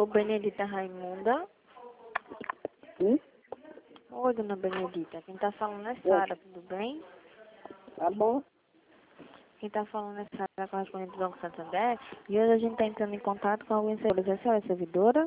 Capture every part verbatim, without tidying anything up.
Alô, Benedita Raimunda. Sim? Oi, dona Benedita. Quem tá falando é Oi. Sara, tudo bem? Tá bom? Quem tá falando é Sara, correspondente do Banco Santander. E hoje a gente tá entrando em contato com alguns servidores. A senhora é servidora?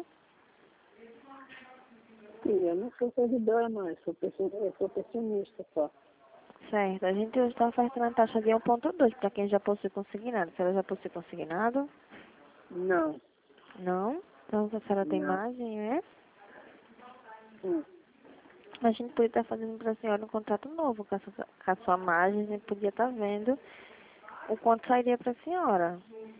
Sim, eu não sou servidora, não. Eu sou, pension- eu sou pensionista só. Certo. A gente hoje está ofertando a taxa de um ponto dois para quem já possui consignado. A senhora já possui consignado? Não. Não? Então a senhora tem Não. margem, né? Hum. A gente podia estar fazendo para a senhora um contrato novo com a sua, com a sua margem. A gente podia estar vendo o quanto sairia para a senhora.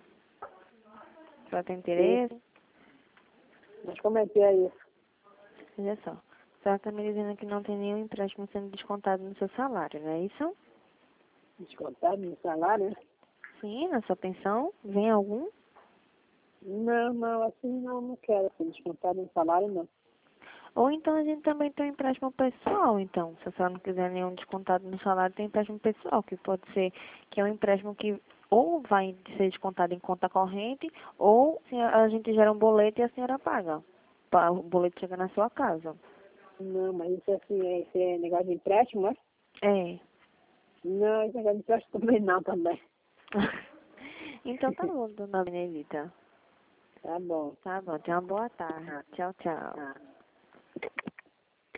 A senhora tem Sim. interesse? Mas como é que é isso? Veja só. A senhora está me dizendo que não tem nenhum empréstimo sendo descontado no seu salário, não é isso? Descontado no salário, né? Sim, na sua pensão. Vem algum? Não, não, assim não, não quero ser descontado no salário, não. Ou então a gente também tem um empréstimo pessoal, então. Se a senhora não quiser nenhum descontado no salário, tem empréstimo pessoal, que pode ser que é um empréstimo que ou vai ser descontado em conta corrente, ou se a a gente gera um boleto e a senhora paga. Pa- O boleto chega na sua casa. Não, mas isso assim, é, isso é negócio de empréstimo, né? É. Não, esse negócio de empréstimo também não, também. Então tá bom, dona Benedita. Tá bom. Tá bom, tenha uma boa tarde. Tá, Tchau, tchau. tá.